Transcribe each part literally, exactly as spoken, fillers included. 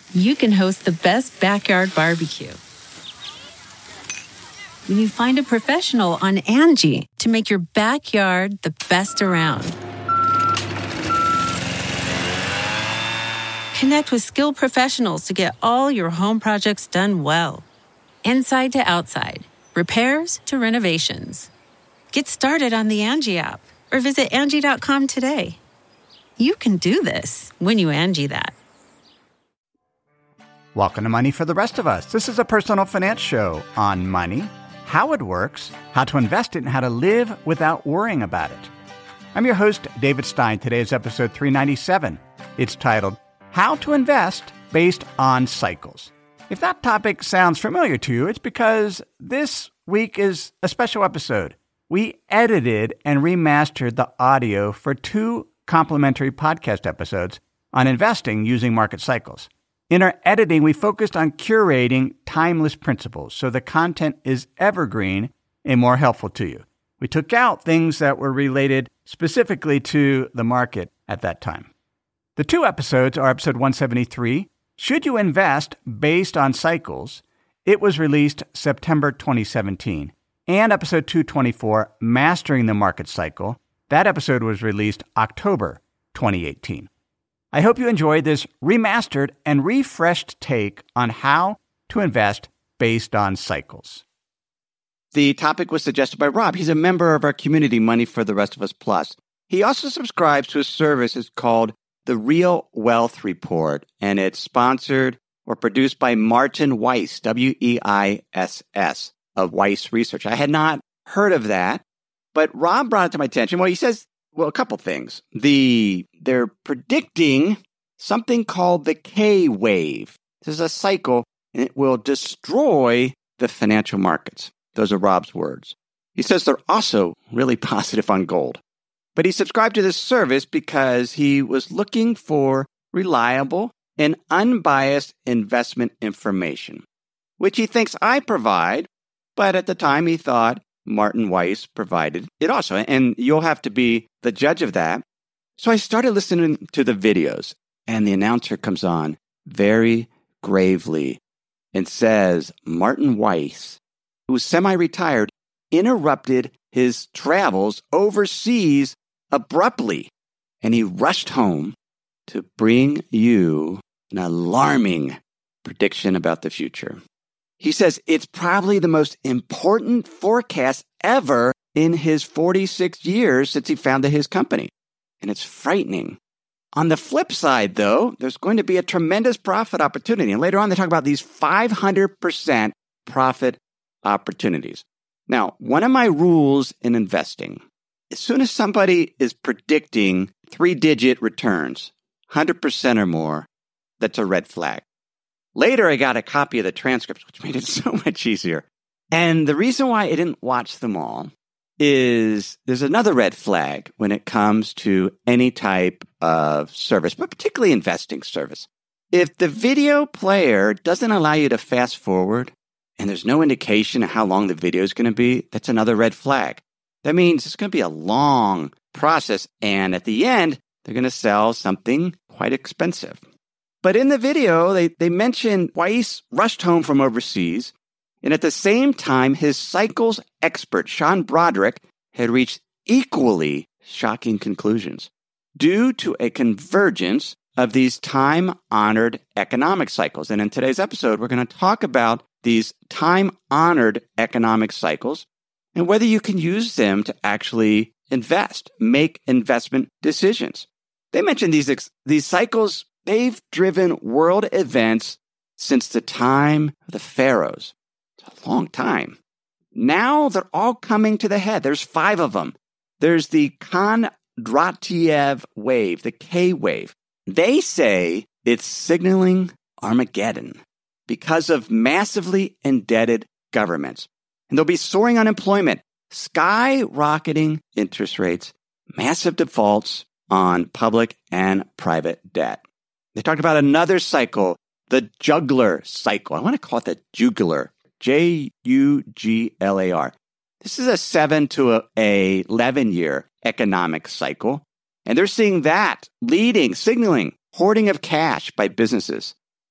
you can host the best backyard barbecue. When you find a professional on Angie to make your backyard the best around. Connect with skilled professionals to get all your home projects done well. Inside to outside, repairs to renovations. Get started on the Angie app or visit Angie dot com today. You can do this when you Angie that. Welcome to Money for the Rest of Us. This is a personal finance show on money, how it works, how to invest it, and how to live without worrying about it. I'm your host, David Stein. Today is episode three ninety-seven. It's titled, How to Invest Based on Cycles. If that topic sounds familiar to you, it's because this week is a special episode. We edited and remastered the audio for two complimentary podcast episodes on investing using market cycles. In our editing, we focused on curating timeless principles so the content is evergreen and more helpful to you. We took out things that were related specifically to the market at that time. The two episodes are episode one seventy-three, Should You Invest Based on Cycles? It was released September twenty seventeen. And episode two twenty-four, Mastering the Market Cycle. That episode was released October twenty eighteen. I hope you enjoyed this remastered and refreshed take on how to invest based on cycles. The topic was suggested by Rob. He's a member of our community, Money for the Rest of Us Plus. He also subscribes to a service it's called The Real Wealth Report, and it's sponsored or produced by Martin Weiss, W E I S S, of Weiss Research. I had not heard of that, but Rob brought it to my attention. Well, he says, well, a couple things. The They're predicting something called the K-wave. This is a cycle, and it will destroy the financial markets. Those are Rob's words. He says they're also really positive on gold. But he subscribed to this service because he was looking for reliable and unbiased investment information, which he thinks I provide, but at the time he thought Martin Weiss provided it also, and you'll have to be the judge of that. So I started listening to the videos, and the announcer comes on very gravely and says Martin Weiss, who's semi-retired, interrupted his travels overseas abruptly, and he rushed home to bring you an alarming prediction about the future. He says it's probably the most important forecast ever in his forty-six years since he founded his company. And it's frightening. On the flip side, though, there's going to be a tremendous profit opportunity. And later on, they talk about these five hundred percent profit opportunities. Now, one of my rules in investing, as soon as somebody is predicting three-digit returns, one hundred percent or more, that's a red flag. Later, I got a copy of the transcripts, which made it so much easier. And the reason why I didn't watch them all is there's another red flag when it comes to any type of service, but particularly investing service. If the video player doesn't allow you to fast forward and there's no indication of how long the video is going to be, that's another red flag. That means it's going to be a long process, and at the end, they're going to sell something quite expensive. But in the video, they, they mention Weiss rushed home from overseas, and at the same time, his cycles expert, Sean Broderick, had reached equally shocking conclusions due to a convergence of these time-honored economic cycles. And in today's episode, we're going to talk about these time-honored economic cycles and whether you can use them to actually invest, make investment decisions. They mention these, these cycles, they've driven world events since the time of the pharaohs. It's a long time. Now they're all coming to the head. There's five of them. There's the Kondratiev wave, the K wave. They say it's signaling Armageddon because of massively indebted governments. And there'll be soaring unemployment, skyrocketing interest rates, massive defaults on public and private debt. They talked about another cycle, the juggler cycle. I want to call it the jugular, J U G L A R. This is a seven to a, a eleven-year economic cycle. And they're seeing that leading, signaling, hoarding of cash by businesses.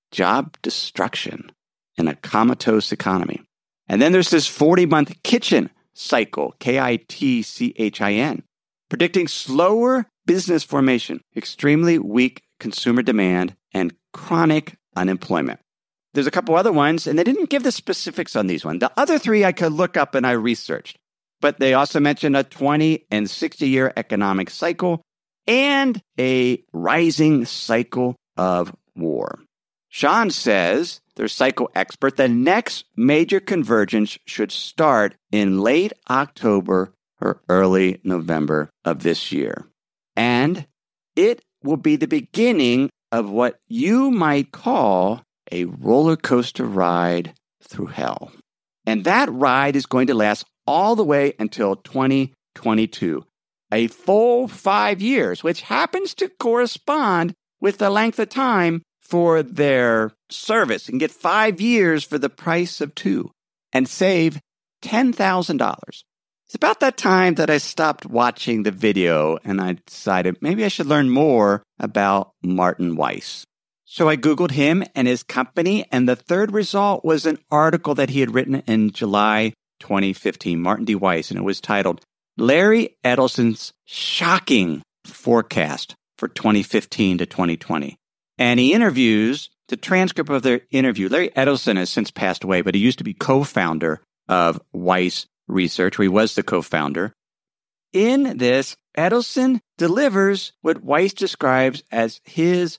job destruction in a comatose economy. And then there's this forty-month kitchen cycle, K I T C H I N, predicting slower business formation, extremely weak consumer demand, and chronic unemployment. There's a couple other ones, and they didn't give the specifics on these ones. The other three I could look up and I researched. But they also mentioned a twenty and sixty-year economic cycle and a rising cycle of war. Sean says, their cycle expert, the next major convergence should start in late October or early November of this year. And it will be the beginning of what you might call a roller coaster ride through hell. And that ride is going to last all the way until twenty twenty-two, a full five years, which happens to correspond with the length of time for their service. You can get five years for the price of two and save ten thousand dollars. It's about that time that I stopped watching the video and I decided maybe I should learn more about Martin Weiss. So I Googled him and his company, and the third result was an article that he had written in July twenty fifteen, Martin D. Weiss, and it was titled, Larry Edelson's Shocking Forecast for twenty fifteen to twenty twenty. And he interviews, the transcript of their interview, Larry Edelson has since passed away, but he used to be co-founder of Weiss Research, where he was the co-founder. In this, Edelson delivers what Weiss describes as his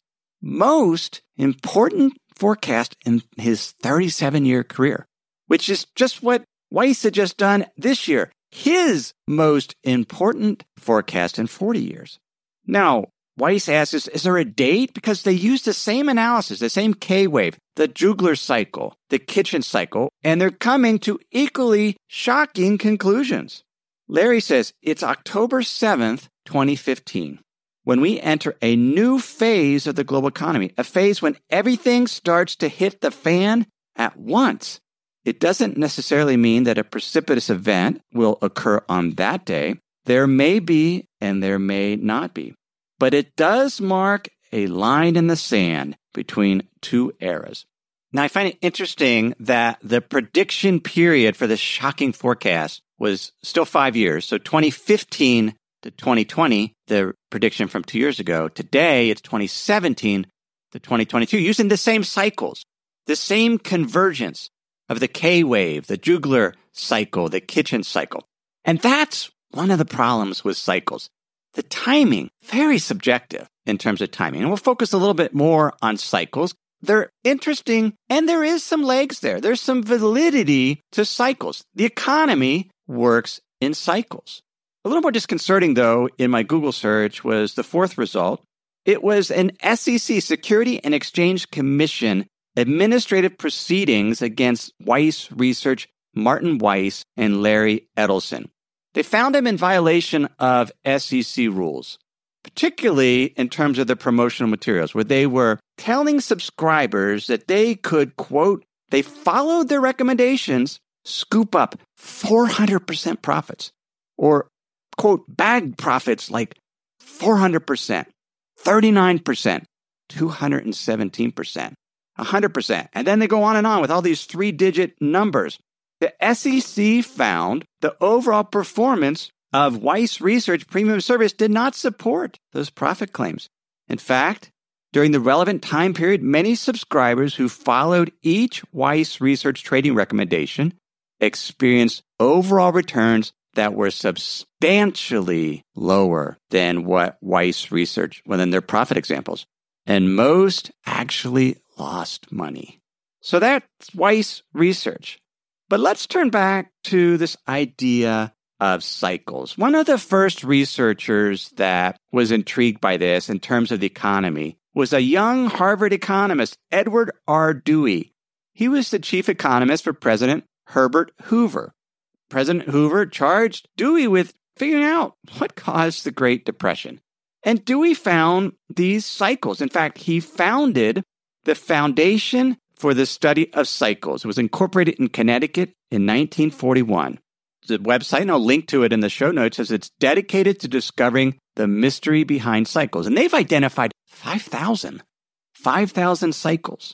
most important forecast in his thirty-seven-year career, which is just what Weiss had just done this year, his most important forecast in forty years. Now, Weiss asks, is there a date? Because they use the same analysis, the same K-wave, the Juglar cycle, the kitchen cycle, and they're coming to equally shocking conclusions. Larry says, it's October seventh, twenty fifteen. When we enter a new phase of the global economy, a phase when everything starts to hit the fan at once. It doesn't necessarily mean that a precipitous event will occur on that day. There may be and there may not be. But it does mark a line in the sand between two eras. Now, I find it interesting that the prediction period for this shocking forecast was still five years. So twenty fifteen to twenty twenty, the prediction from two years ago. Today, it's twenty seventeen to twenty twenty-two, using the same cycles, the same convergence of the K-wave, the Juglar cycle, the kitchen cycle. And that's one of the problems with cycles. The timing, very subjective in terms of timing. And we'll focus a little bit more on cycles. They're interesting, and there is some legs there. There's some validity to cycles. The economy works in cycles. A little more disconcerting, though, in my Google search was the fourth result. It was an S E C, Security and Exchange Commission, administrative proceedings against Weiss Research, Martin Weiss, and Larry Edelson. They found him in violation of S E C rules, particularly in terms of the promotional materials, where they were telling subscribers that they could, quote, they followed their recommendations, scoop up four hundred percent profits, or, quote, bag profits like four hundred percent, thirty-nine percent, two hundred seventeen percent, one hundred percent. And then they go on and on with all these three-digit numbers. The S E C found the overall performance of Weiss Research Premium Service did not support those profit claims. In fact, during the relevant time period, many subscribers who followed each Weiss Research trading recommendation experienced overall returns that were substantially lower than what Weiss Research, well, than their profit examples. And most actually lost money. So that's Weiss Research. But let's turn back to this idea of cycles. One of the first researchers that was intrigued by this in terms of the economy was a young Harvard economist, Edward R. Dewey. He was the chief economist for President Herbert Hoover. President Hoover charged Dewey with figuring out what caused the Great Depression. And Dewey found these cycles. In fact, he founded the Foundation for the Study of Cycles. It was incorporated in Connecticut in nineteen forty-one. The website, and I'll link to it in the show notes, says it's dedicated to discovering the mystery behind cycles. And they've identified five thousand, five thousand cycles.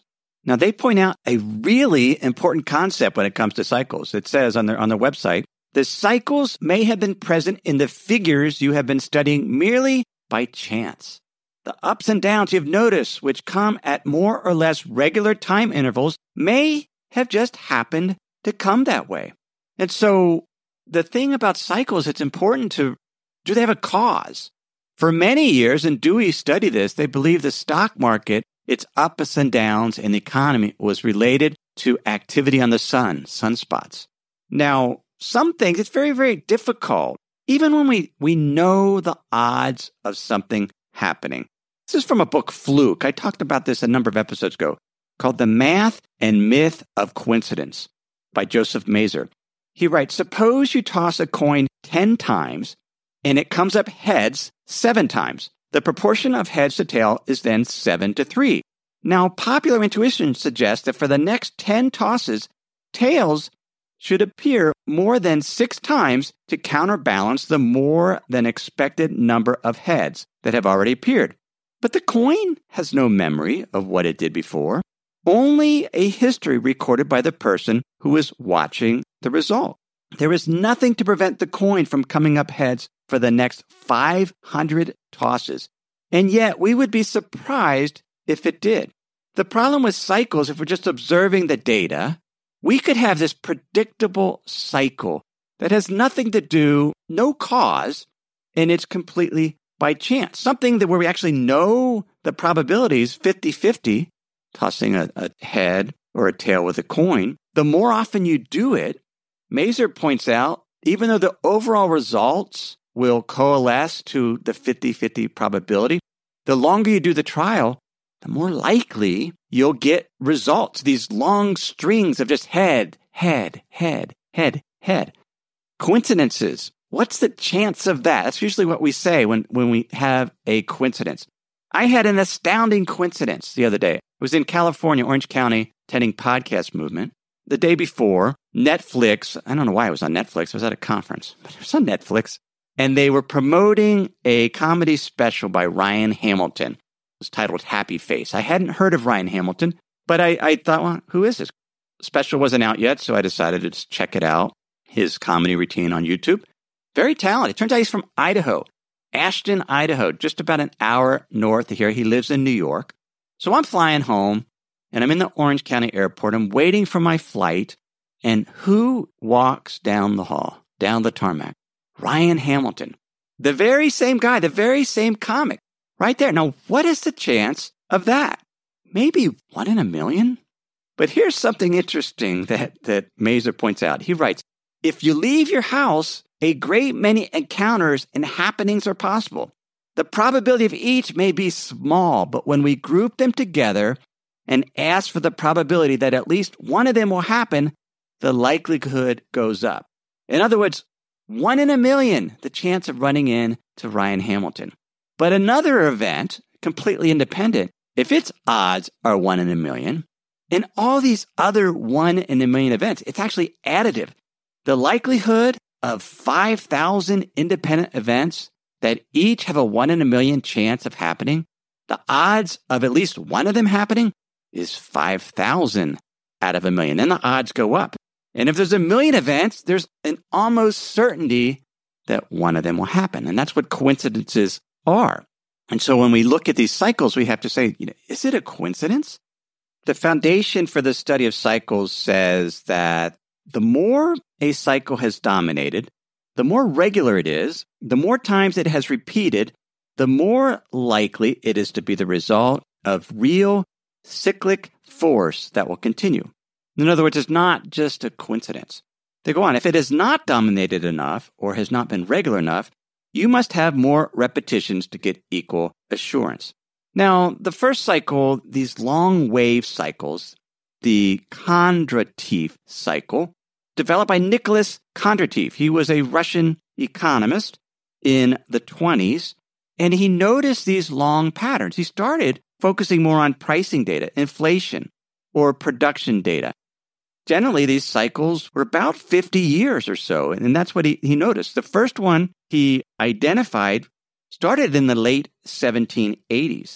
Now, they point out a really important concept when it comes to cycles. It says on their, on their website, the cycles may have been present in the figures you have been studying merely by chance. The ups and downs you've noticed, which come at more or less regular time intervals, may have just happened to come that way. And so the thing about cycles, it's important to, do they have a cause? For many years, and Dewey studied this, they believe the stock market, its ups and downs in the economy was related to activity on the sun, sunspots. Now, some things, it's very, very difficult, even when we, we know the odds of something happening. This is from a book, Fluke. I talked about this a number of episodes ago, called The Math and Myth of Coincidence by Joseph Mazur. He writes, suppose you toss a coin ten times and it comes up heads seven times. The proportion of heads to tail is then seven to three. Now, popular intuition suggests that for the next ten tosses, tails should appear more than six times to counterbalance the more than expected number of heads that have already appeared. But the coin has no memory of what it did before, only a history recorded by the person who is watching the result. There is nothing to prevent the coin from coming up heads for the next five hundred tosses, and yet we would be surprised if it did. The problem with cycles, if we're just observing the data, we could have this predictable cycle that has nothing to do, no cause, and it's completely by chance. Something that where we actually know the probabilities fifty-fifty, tossing a, a head or a tail with a coin. The more often you do it, Mazur points out, even though the overall results will coalesce to the fifty-fifty probability, the longer you do the trial, the more likely you'll get results, these long strings of just head, head, head, head, head. Coincidences. What's the chance of that? That's usually what we say when, when we have a coincidence. I had an astounding coincidence the other day. I was in California, Orange County, attending Podcast Movement. The day before, Netflix, I don't know why I was on Netflix. I was at a conference, but it was on Netflix. And they were promoting a comedy special by Ryan Hamilton. It was titled Happy Face. I hadn't heard of Ryan Hamilton, but I, I thought, well, who is this? Special wasn't out yet, so I decided to just check it out. His comedy routine on YouTube. Very talented. Turns out he's from Idaho, Ashton, Idaho, just about an hour north of here. He lives in New York. So I'm flying home, and I'm in the Orange County airport. I'm waiting for my flight, and who walks down the hall, down the tarmac? Ryan Hamilton, the very same guy, the very same comic, right there. Now, what is the chance of that? Maybe one in a million? But here's something interesting that, that Mazur points out. He writes, if you leave your house, a great many encounters and happenings are possible. The probability of each may be small, but when we group them together and ask for the probability that at least one of them will happen, the likelihood goes up. In other words, one in a million, the chance of running into Ryan Hamilton. But another event, completely independent, if its odds are one in a million, in all these other one in a million events, it's actually additive. The likelihood of five thousand independent events that each have a one in a million chance of happening, the odds of at least one of them happening is five thousand out of a million. Then the odds go up. And if there's a million events, there's an almost certainty that one of them will happen. And that's what coincidences are. And so when we look at these cycles, we have to say, you know, is it a coincidence? The foundation for the study of cycles says that the more a cycle has dominated, the more regular it is, the more times it has repeated, the more likely it is to be the result of real cyclic force that will continue. In other words, it's not just a coincidence. They go on, if it has not dominated enough or has not been regular enough, you must have more repetitions to get equal assurance. Now, the first cycle, these long wave cycles, the Kondratiev cycle, developed by Nicholas Kondratiev. He was a Russian economist in the twenties, and he noticed these long patterns. He started focusing more on pricing data, inflation, or production data. Generally, these cycles were about fifty years or so, and that's what he, he noticed. The first one he identified started in the late seventeen eighties.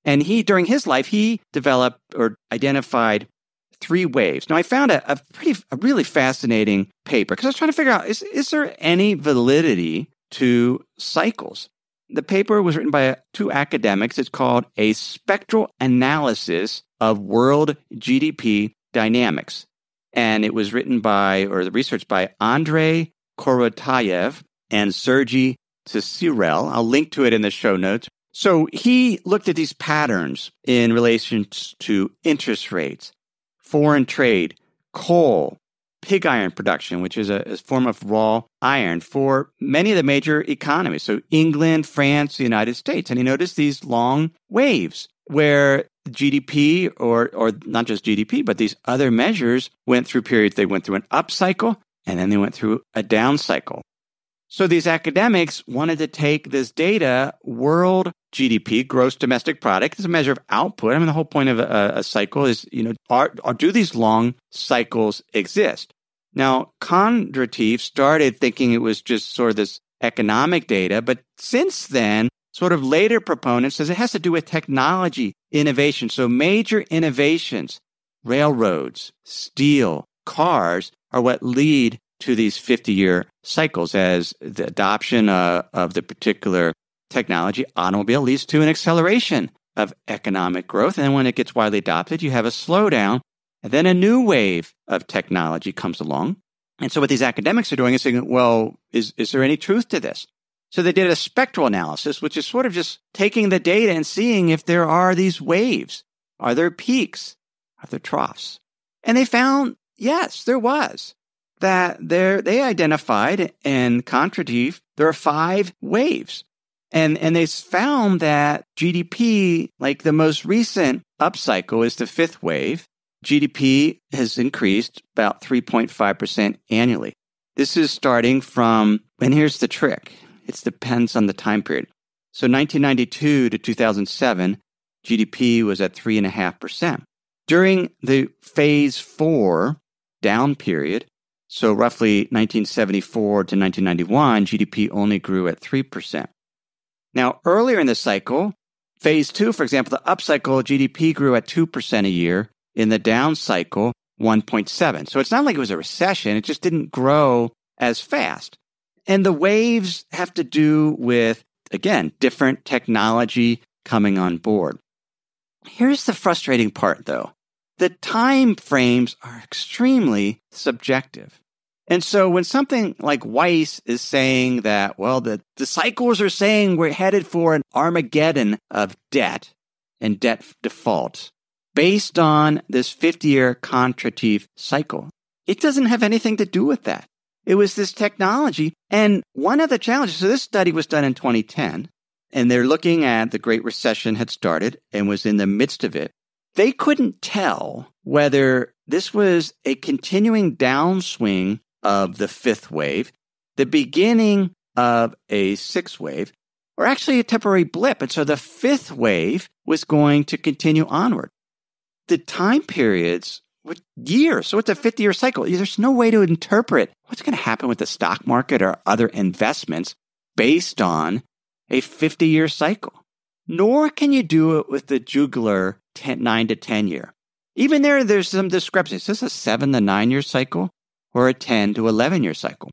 And he, during his life, he developed or identified three waves. Now, I found a, a pretty, a really fascinating paper because I was trying to figure out, is, is there any validity to cycles? The paper was written by two academics. It's called A Spectral Analysis of World G D P Dynamics. And it was written by, or the research by Andrei Korotayev and Sergei Tsirel. I'll link to it in the show notes. So he looked at these patterns in relation to interest rates, foreign trade, coal, pig iron production, which is a, a form of raw iron for many of the major economies. So England, France, the United States. And he noticed these long waves where G D P, or or not just G D P, but these other measures went through periods. They went through an up cycle, and then they went through a down cycle. So these academics wanted to take this data, world G D P, gross domestic product, is a measure of output. I mean, the whole point of a, a cycle is, you know, are, are do these long cycles exist? Now, Kondratiev started thinking it was just sort of this economic data, but since then, sort of later proponents says it has to do with technology innovation. So major innovations, railroads, steel, cars are what lead to these fifty-year cycles as the adoption uh, of the particular technology, automobile, leads to an acceleration of economic growth. And then when it gets widely adopted, you have a slowdown. And then a new wave of technology comes along. And so what these academics are doing is saying, well, is, is there any truth to this? So they did a spectral analysis, which is sort of just taking the data and seeing if there are these waves. Are there peaks? Are there troughs? And they found, yes, there was. That there, they identified in Kondratiev, there are five waves. And, and they found that G D P, like the most recent upcycle, is the fifth wave. G D P has increased about three point five percent annually. This is starting from, and here's the trick. It depends on the time period. So nineteen ninety-two to two thousand seven, G D P was at three point five percent. During the phase four down period, so roughly nineteen seventy-four to nineteen ninety-one, G D P only grew at three percent. Now, earlier in the cycle, phase two, for example, the upcycle, G D P grew at two percent a year. In the down cycle, one point seven. So it's not like it was a recession. It just didn't grow as fast. And the waves have to do with, again, different technology coming on board. Here's the frustrating part, though. The time frames are extremely subjective. And so when something like Weiss is saying that, well, the, the cycles are saying we're headed for an Armageddon of debt and debt default based on this fifty-year Kondratiev cycle, it doesn't have anything to do with that. It was this technology. And one of the challenges, so this study was done in twenty ten, and they're looking at the Great Recession had started and was in the midst of it. They couldn't tell whether this was a continuing downswing of the fifth wave, the beginning of a sixth wave, or actually a temporary blip. And so the fifth wave was going to continue onward. The time periods were years. So it's a fifty-year cycle. There's no way to interpret what's going to happen with the stock market or other investments based on a fifty-year cycle. Nor can you do it with the jugular ten, nine to ten year. Even there, there's some discrepancy. Is this a seven to nine year cycle or a ten to eleven year cycle?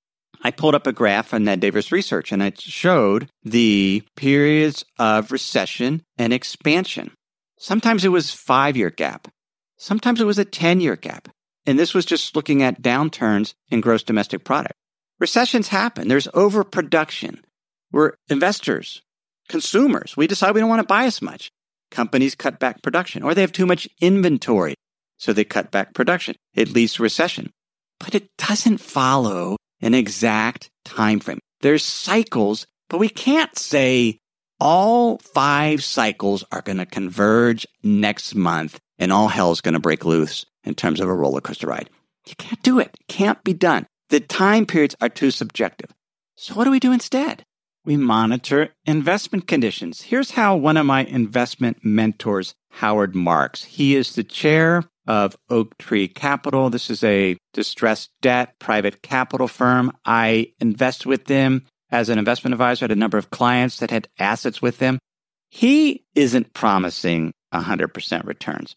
I pulled up a graph from Ned Davis Research, and it showed the periods of recession and expansion. Sometimes it was five-year gap. Sometimes it was a ten-year gap. And this was just looking at downturns in gross domestic product. Recessions happen. There's overproduction. We're investors, consumers. We decide we don't want to buy as much. Companies cut back production, or they have too much inventory, so they cut back production. It leads to recession. But it doesn't follow an exact time frame. There's cycles, but we can't say all five cycles are going to converge next month and all hell's going to break loose in terms of a roller coaster ride. You can't do it. It can't be done. The time periods are too subjective. So what do we do instead? We monitor investment conditions. Here's how one of my investment mentors, Howard Marks, he is the chair of Oaktree Capital. This is a distressed debt private capital firm. I invest with them as an investment advisor. I had a number of clients that had assets with them. He isn't promising one hundred percent returns.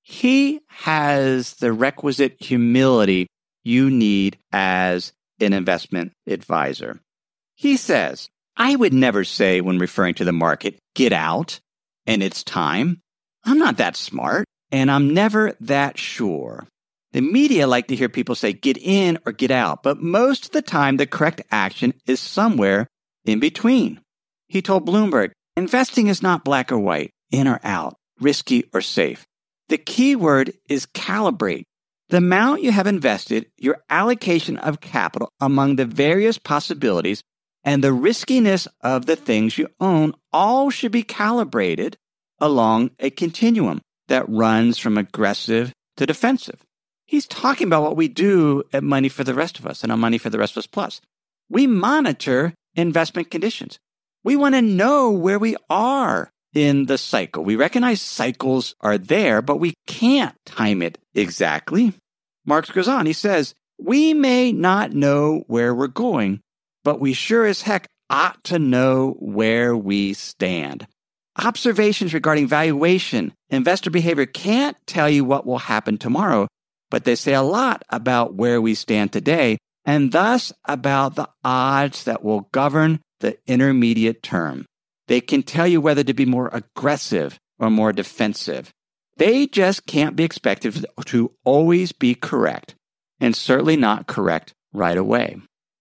He has the requisite humility you need as an investment advisor. He says, I would never say when referring to the market, get out and it's time. I'm not that smart and I'm never that sure. The media like to hear people say get in or get out, but most of the time the correct action is somewhere in between. He told Bloomberg, investing is not black or white, in or out, risky or safe. The key word is calibrate. The amount you have invested, your allocation of capital among the various possibilities, and the riskiness of the things you own all should be calibrated along a continuum that runs from aggressive to defensive. He's talking about what we do at Money for the Rest of Us and on Money for the Rest of Us Plus. We monitor investment conditions. We want to know where we are in the cycle. We recognize cycles are there, but we can't time it exactly. Marx goes on. He says, we may not know where we're going, but we sure as heck ought to know where we stand. Observations regarding valuation, investor behavior can't tell you what will happen tomorrow, but they say a lot about where we stand today, and thus about the odds that will govern the intermediate term. They can tell you whether to be more aggressive or more defensive. They just can't be expected to always be correct, and certainly not correct right away.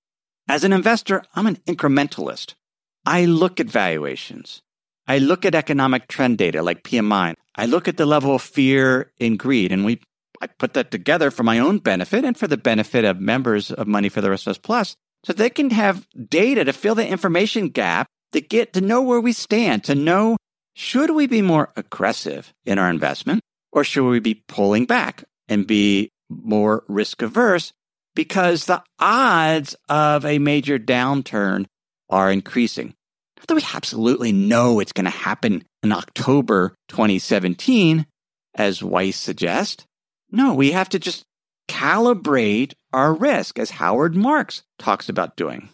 As an investor, I'm an incrementalist. I look at valuations. I look at economic trend data like P M I. I look at the level of fear and greed, and we I put that together for my own benefit and for the benefit of members of Money for the Rest of Us Plus, so they can have data to fill the information gap to get to know where we stand, to know, should we be more aggressive in our investment or should we be pulling back and be more risk averse because the odds of a major downturn are increasing. Not that we absolutely know it's going to happen in October twenty seventeen, as Weiss suggests. No, we have to just calibrate our risk, as Howard Marks talks about doing.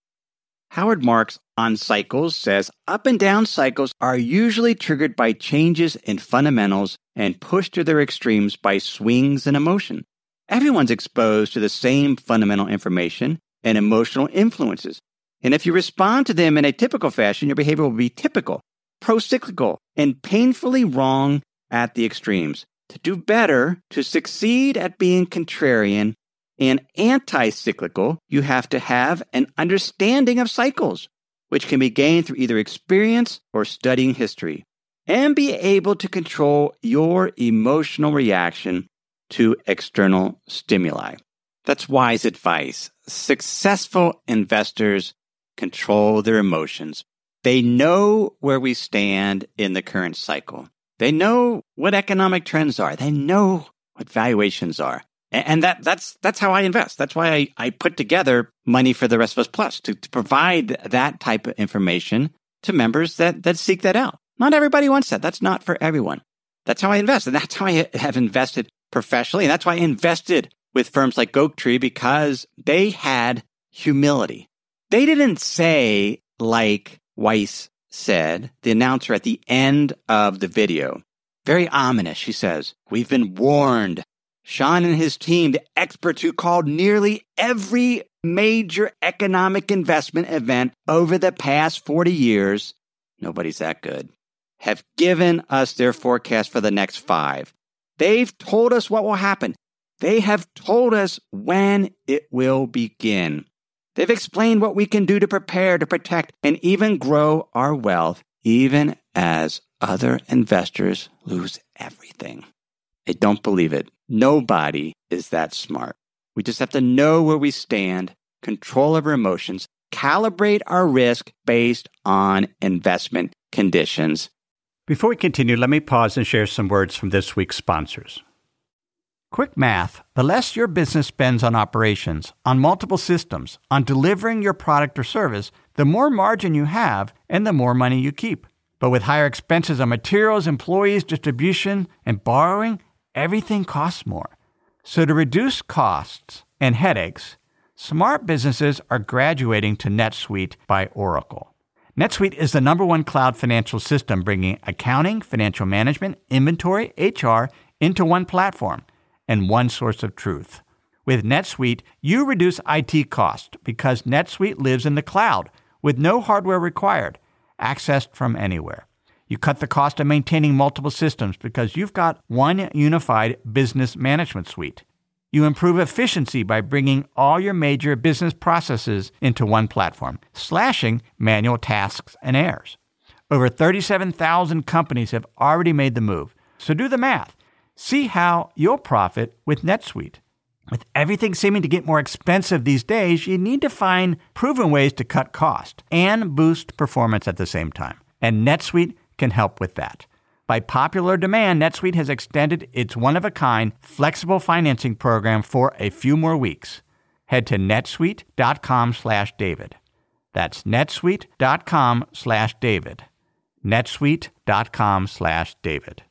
Howard Marks on cycles says, up and down cycles are usually triggered by changes in fundamentals and pushed to their extremes by swings in emotion. Everyone's exposed to the same fundamental information and emotional influences. And if you respond to them in a typical fashion, your behavior will be typical, pro-cyclical, and painfully wrong at the extremes. To do better, to succeed at being contrarian and anti-cyclical, you have to have an understanding of cycles, which can be gained through either experience or studying history, and be able to control your emotional reaction to external stimuli. That's wise advice. Successful investors control their emotions. They know where we stand in the current cycle. They know what economic trends are. They know what valuations are. And that that's that's how I invest. That's why I, I put together Money for the Rest of Us Plus, to, to provide that type of information to members that, that seek that out. Not everybody wants that. That's not for everyone. That's how I invest. And that's how I have invested professionally. And that's why I invested with firms like Oaktree, because they had humility. They didn't say, like Weiss said, the announcer at the end of the video, very ominous, she says, we've been warned. Sean and his team, the experts who called nearly every major economic investment event over the past forty years, nobody's that good, have given us their forecast for the next five. They've told us what will happen. They have told us when it will begin. They've explained what we can do to prepare, to protect, and even grow our wealth, even as other investors lose everything. I don't believe it. Nobody is that smart. We just have to know where we stand, control our emotions, calibrate our risk based on investment conditions. Before we continue, let me pause and share some words from this week's sponsors. Quick math, the less your business spends on operations, on multiple systems, on delivering your product or service, the more margin you have and the more money you keep. But with higher expenses on materials, employees, distribution, and borrowing, everything costs more. So to reduce costs and headaches, smart businesses are graduating to NetSuite by Oracle. NetSuite is the number one cloud financial system bringing accounting, financial management, inventory, H R into one platform and one source of truth. With NetSuite, you reduce I T costs because NetSuite lives in the cloud with no hardware required, accessed from anywhere. You cut the cost of maintaining multiple systems because you've got one unified business management suite. You improve efficiency by bringing all your major business processes into one platform, slashing manual tasks and errors. Over thirty-seven thousand companies have already made the move. So do the math. See how you'll profit with NetSuite. With everything seeming to get more expensive these days, you need to find proven ways to cut cost and boost performance at the same time. And NetSuite can help with that. By popular demand, NetSuite has extended its one-of-a-kind flexible financing program for a few more weeks. Head to netsuite.com slash David. That's netsuite.com slash David. netsuite.com slash David.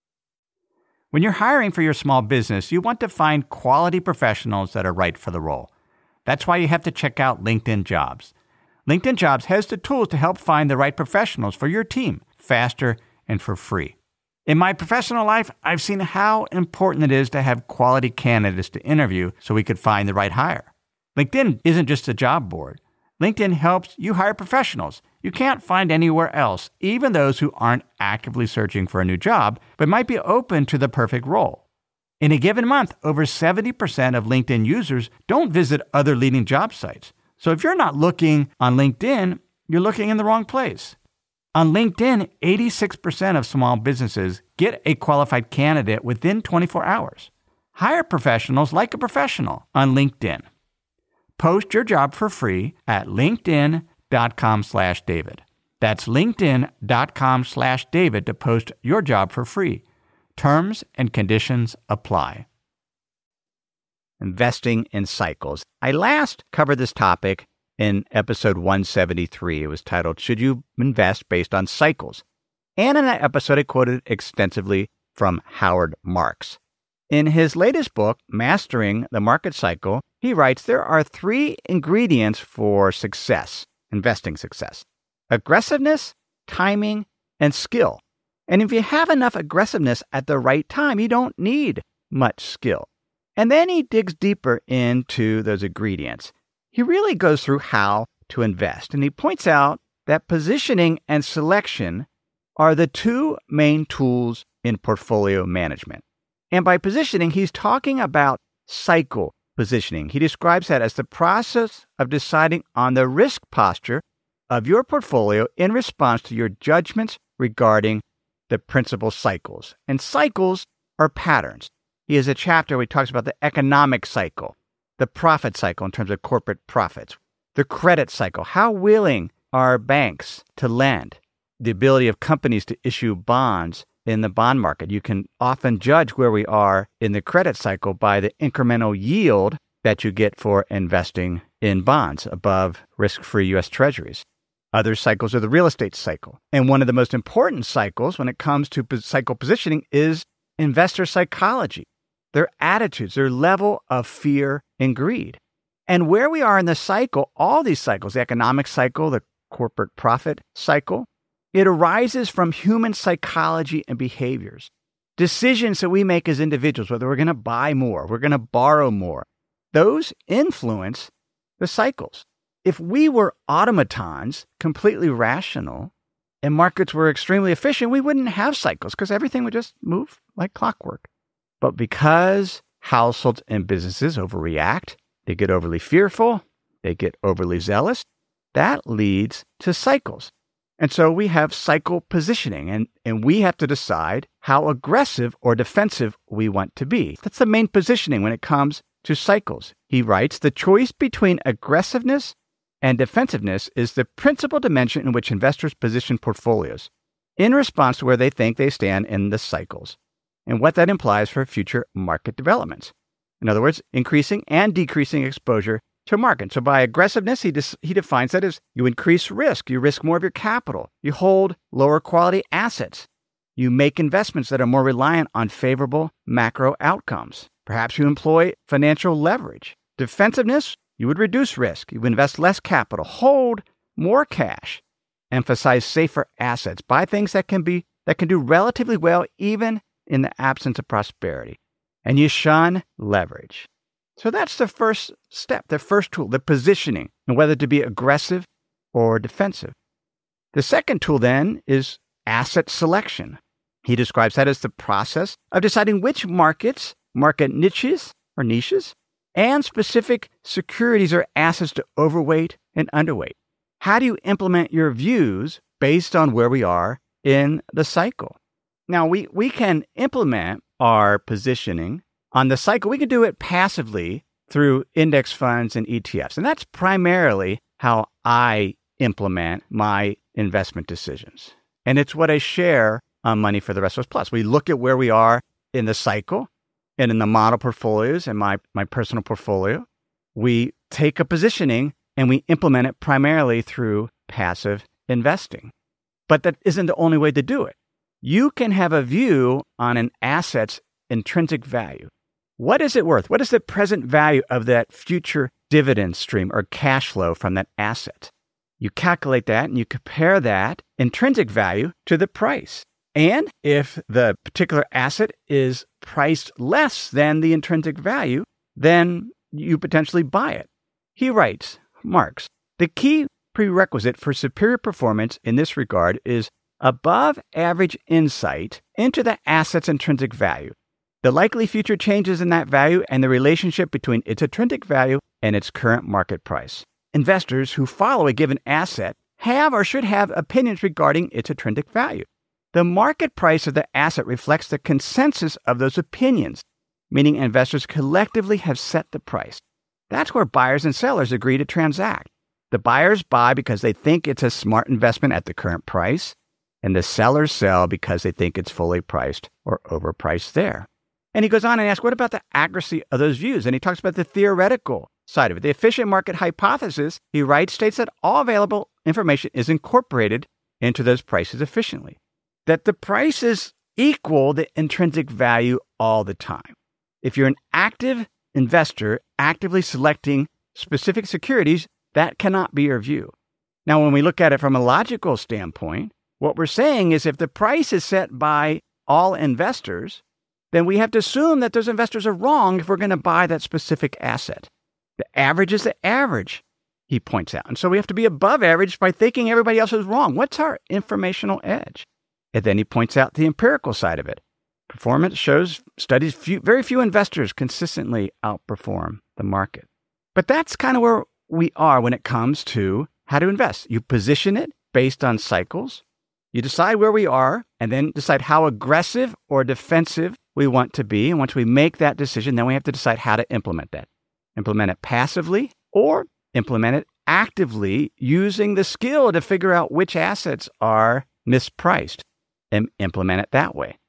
When you're hiring for your small business, you want to find quality professionals that are right for the role. That's why you have to check out LinkedIn Jobs. LinkedIn Jobs has the tools to help find the right professionals for your team faster and for free. In my professional life, I've seen how important it is to have quality candidates to interview so we could find the right hire. LinkedIn isn't just a job board. LinkedIn helps you hire professionals you can't find anywhere else, even those who aren't actively searching for a new job, but might be open to the perfect role. In a given month, over seventy percent of LinkedIn users don't visit other leading job sites. So if you're not looking on LinkedIn, you're looking in the wrong place. On LinkedIn, eighty-six percent of small businesses get a qualified candidate within twenty-four hours. Hire professionals like a professional on LinkedIn. Post your job for free at linkedin.com slash David. That's linkedin.com slash David to post your job for free. Terms and conditions apply. Investing in cycles. I last covered this topic in episode one seventy-three. It was titled, Should You Invest Based on Cycles? And in that episode, I quoted extensively from Howard Marks. In his latest book, Mastering the Market Cycle, he writes there are three ingredients for success, investing success: aggressiveness, timing, and skill. And if you have enough aggressiveness at the right time, you don't need much skill. And then he digs deeper into those ingredients. He really goes through how to invest, and he points out that positioning and selection are the two main tools in portfolio management. And by positioning, he's talking about cycle positioning. He describes that as the process of deciding on the risk posture of your portfolio in response to your judgments regarding the principal cycles. And cycles are patterns. He has a chapter where he talks about the economic cycle, the profit cycle in terms of corporate profits, the credit cycle, how willing are banks to lend, the ability of companies to issue bonds in the bond market. You can often judge where we are in the credit cycle by the incremental yield that you get for investing in bonds above risk-free U S Treasuries. Other cycles are the real estate cycle. And one of the most important cycles when it comes to cycle positioning is investor psychology, their attitudes, their level of fear and greed. And where we are in the cycle, all these cycles, the economic cycle, the corporate profit cycle, it arises from human psychology and behaviors. Decisions that we make as individuals, whether we're going to buy more, we're going to borrow more, those influence the cycles. If we were automatons, completely rational, and markets were extremely efficient, we wouldn't have cycles because everything would just move like clockwork. But because households and businesses overreact, they get overly fearful, they get overly zealous, that leads to cycles. And so we have cycle positioning, and, and we have to decide how aggressive or defensive we want to be. That's the main positioning when it comes to cycles. He writes, the choice between aggressiveness and defensiveness is the principal dimension in which investors position portfolios in response to where they think they stand in the cycles and what that implies for future market developments. In other words, increasing and decreasing exposure to market. So by aggressiveness, he, dis- he defines that as you increase risk, you risk more of your capital, you hold lower quality assets, you make investments that are more reliant on favorable macro outcomes. Perhaps you employ financial leverage. Defensiveness, you would reduce risk, you would invest less capital, hold more cash, emphasize safer assets. Buy things that can be that can do relatively well even in the absence of prosperity. And you shun leverage. So that's the first step, the first tool, the positioning, and whether to be aggressive or defensive. The second tool then is asset selection. He describes that as the process of deciding which markets, market niches or niches, and specific securities or assets to overweight and underweight. How do you implement your views based on where we are in the cycle? Now, we, we can implement our positioning on the cycle. We can do it passively through index funds and E T Fs. And that's primarily how I implement my investment decisions. And it's what I share on Money for the Rest of Us Plus. We look at where we are in the cycle and in the model portfolios and my, my personal portfolio. We take a positioning and we implement it primarily through passive investing. But that isn't the only way to do it. You can have a view on an asset's intrinsic value. What is it worth? What is the present value of that future dividend stream or cash flow from that asset? You calculate that and you compare that intrinsic value to the price. And if the particular asset is priced less than the intrinsic value, then you potentially buy it. He writes, Marx, the key prerequisite for superior performance in this regard is above average insight into the asset's intrinsic value, the likely future changes in that value, and the relationship between its intrinsic value and its current market price. Investors who follow a given asset have or should have opinions regarding its intrinsic value. The market price of the asset reflects the consensus of those opinions, meaning investors collectively have set the price. That's where buyers and sellers agree to transact. The buyers buy because they think it's a smart investment at the current price, and the sellers sell because they think it's fully priced or overpriced there. And he goes on and asks, what about the accuracy of those views? And he talks about the theoretical side of it. The efficient market hypothesis, he writes, states that all available information is incorporated into those prices efficiently, that the prices equal the intrinsic value all the time. If you're an active investor actively selecting specific securities, that cannot be your view. Now, when we look at it from a logical standpoint, what we're saying is if the price is set by all investors, then we have to assume that those investors are wrong if we're going to buy that specific asset. The average is the average, he points out. And so we have to be above average by thinking everybody else is wrong. What's our informational edge? And then he points out the empirical side of it. Performance shows studies few, very few investors consistently outperform the market. But that's kind of where we are when it comes to how to invest. You position it based on cycles. You decide where we are and then decide how aggressive or defensive we want to be. And once we make that decision, then we have to decide how to implement that. Implement it passively or implement it actively using the skill to figure out which assets are mispriced and implement it that way.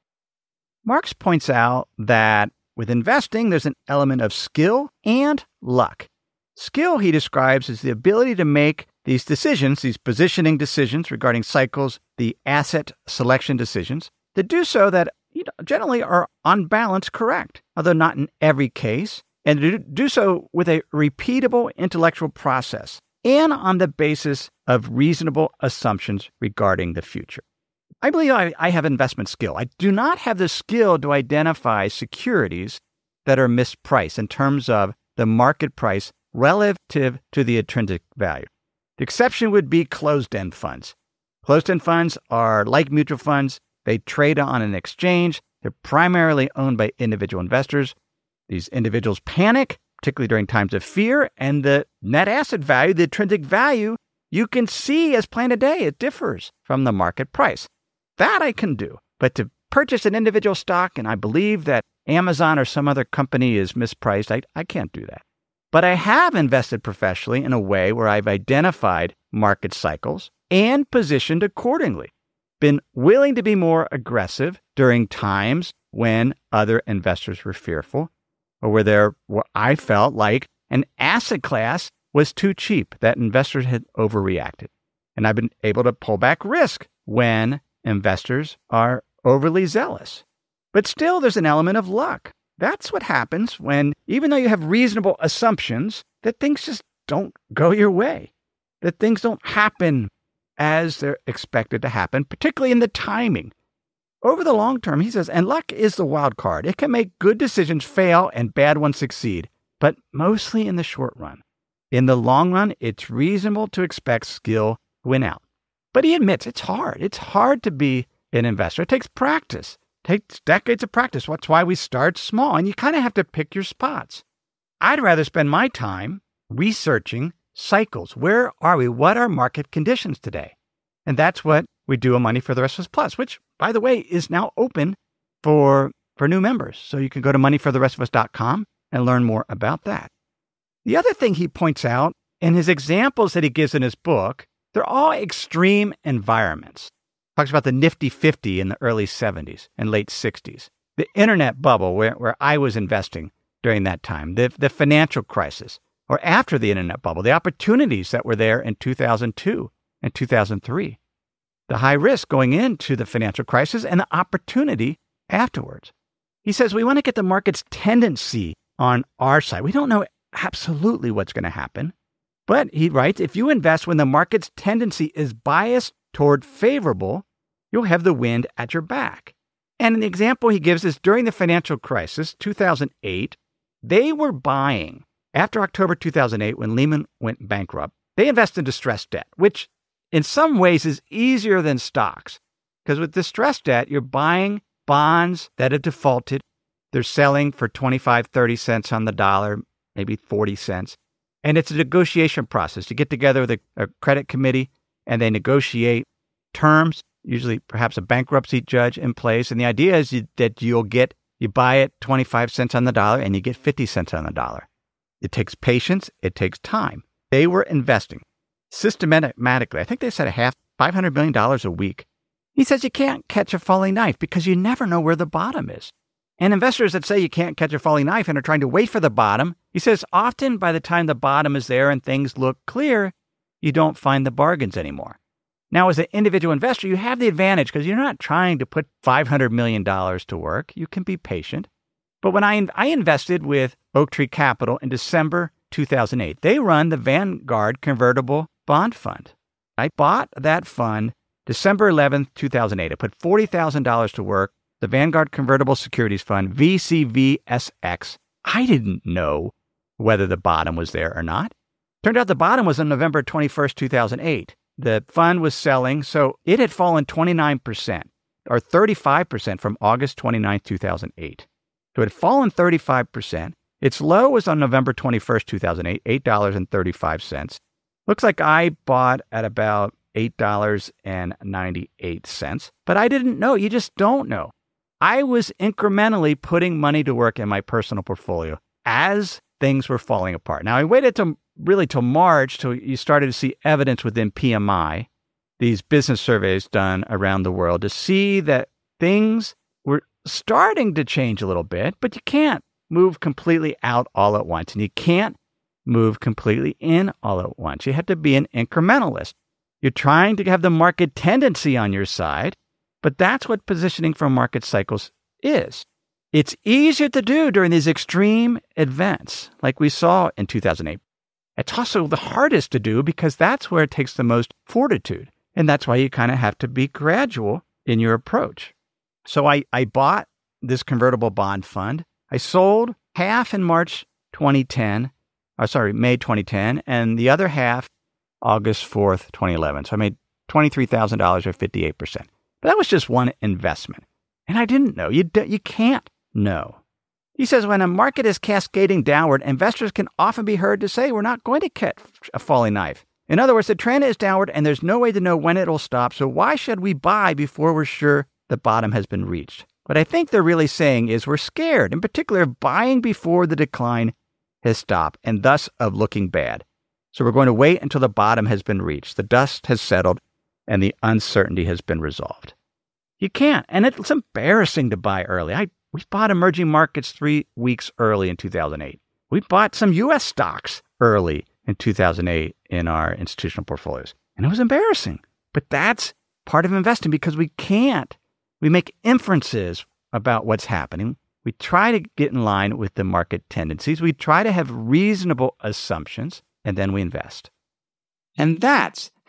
Marx points out that with investing, there's an element of skill and luck. Skill, he describes, as the ability to make these decisions, these positioning decisions regarding cycles, the asset selection decisions, to do so that you know, generally are on balance correct, although not in every case, and to do so with a repeatable intellectual process and on the basis of reasonable assumptions regarding the future. I believe I, I have investment skill. I do not have the skill to identify securities that are mispriced in terms of the market price relative to the intrinsic value. The exception would be closed-end funds. Closed-end funds are like mutual funds. They trade on an exchange. They're primarily owned by individual investors. These individuals panic, particularly during times of fear, and the net asset value, the intrinsic value, you can see as plain today, it differs from the market price. That I can do. But to purchase an individual stock, and I believe that Amazon or some other company is mispriced, I, I can't do that. But I have invested professionally in a way where I've identified market cycles and positioned accordingly. Been willing to be more aggressive during times when other investors were fearful, or where there, where I felt like an asset class was too cheap, that investors had overreacted. And I've been able to pull back risk when investors are overly zealous. But still, there's an element of luck. That's what happens when, even though you have reasonable assumptions, that things just don't go your way, that things don't happen as they're expected to happen, particularly in the timing. Over the long term, he says, and luck is the wild card. It can make good decisions fail and bad ones succeed, but mostly in the short run. In the long run, it's reasonable to expect skill to win out. But he admits it's hard. It's hard to be an investor. It takes practice. It takes decades of practice. That's why we start small, and you kind of have to pick your spots. I'd rather spend my time researching cycles. Where are we? What are market conditions today? And that's what we do on Money for the Rest of Us Plus, which, by the way, is now open for, for new members. So you can go to money for the rest of us dot com and learn more about that. The other thing he points out in his examples that he gives in his book, they're all extreme environments. He talks about the Nifty fifty in the early seventies and late sixties, the internet bubble where, where I was investing during that time, the, the financial crisis, or after the internet bubble, the opportunities that were there in two thousand two and two thousand three, the high risk going into the financial crisis and the opportunity afterwards. He says we want to get the market's tendency on our side. We don't know absolutely what's going to happen, but he writes, if you invest when the market's tendency is biased toward favorable, you'll have the wind at your back. And an example he gives is during the financial crisis, two thousand eight, they were buying, after October two thousand eight, when Lehman went bankrupt, they invested in distressed debt, which in some ways is easier than stocks. Because with distressed debt, you're buying bonds that have defaulted. They're selling for twenty-five, thirty cents on the dollar, maybe forty cents. And it's a negotiation process. You get together with a, a credit committee and they negotiate terms, usually perhaps a bankruptcy judge in place. And the idea is you, that you'll get, you buy it twenty-five cents on the dollar and you get fifty cents on the dollar. It takes patience. It takes time. They were investing systematically. I think they said a half, five hundred million dollars a week. He says you can't catch a falling knife because you never know where the bottom is. And investors that say you can't catch a falling knife and are trying to wait for the bottom, he says often by the time the bottom is there and things look clear, you don't find the bargains anymore. Now, as an individual investor, you have the advantage because you're not trying to put five hundred million dollars to work. You can be patient. But when I, I invested with Oaktree Capital in December two thousand eight, they run the Vanguard Convertible Bond Fund. I bought that fund December eleventh, two thousand eight. I put forty thousand dollars to work, the Vanguard Convertible Securities Fund, V C V S X. I didn't know whether the bottom was there or not. Turned out the bottom was on November twenty-first, two thousand eight. The fund was selling, so it had fallen twenty-nine percent, or thirty-five percent from August twenty-ninth, two thousand eight. So it had fallen thirty-five percent. Its low was on November twenty-first, two thousand eight, eight dollars and thirty-five cents. Looks like I bought at about eight dollars and ninety-eight cents, but I didn't know. You just don't know. I was incrementally putting money to work in my personal portfolio as things were falling apart. Now, I waited till really till March till you started to see evidence within P M I, these business surveys done around the world, to see that things were starting to change a little bit, but you can't move completely out all at once, and you can't move completely in all at once. You have to be an incrementalist. You're trying to have the market tendency on your side, but that's what positioning for market cycles is. It's easier to do during these extreme events like we saw in two thousand eight. It's also the hardest to do because that's where it takes the most fortitude. And that's why you kind of have to be gradual in your approach. So I, I bought this convertible bond fund. I sold half in March twenty ten, or sorry, May twenty ten, and the other half August fourth, twenty eleven. So I made twenty-three thousand dollars or fifty-eight percent. But that was just one investment. And I didn't know. You, do, you can't know. He says when a market is cascading downward, investors can often be heard to say, we're not going to catch a falling knife. In other words, the trend is downward and there's no way to know when it'll stop. So why should we buy before we're sure the bottom has been reached? What I think they're really saying is we're scared, in particular of buying before the decline has stopped and thus of looking bad. So we're going to wait until the bottom has been reached, the dust has settled, and the uncertainty has been resolved. You can't. And it's embarrassing to buy early. I We bought emerging markets three weeks early in two thousand eight. We bought some U S stocks early in two thousand eight in our institutional portfolios. And it was embarrassing. But that's part of investing because we can't. We make inferences about what's happening. We try to get in line with the market tendencies. We try to have reasonable assumptions, and then we invest. And that's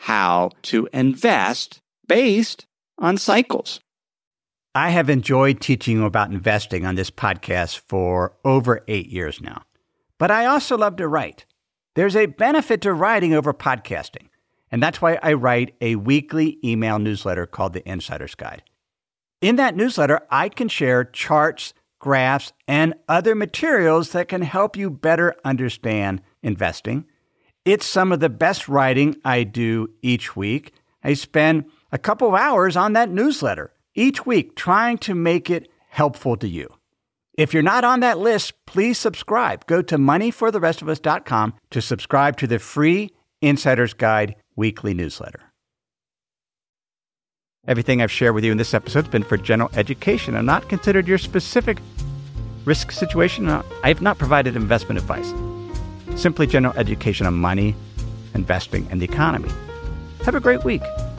how to invest based on cycles. I have enjoyed teaching you about investing on this podcast for over eight years now. But I also love to write. There's a benefit to writing over podcasting. And that's why I write a weekly email newsletter called The Insider's Guide. In that newsletter, I can share charts, graphs, and other materials that can help you better understand investing. It's some of the best writing I do each week. I spend a couple of hours on that newsletter each week trying to make it helpful to you. If you're not on that list, please subscribe. Go to money for the rest of us dot com to subscribe to the free Insider's Guide weekly newsletter. Everything I've shared with you in this episode has been for general education and not considered your specific risk situation. I have not provided investment advice. Simply general education on money, investing, and the economy. Have a great week.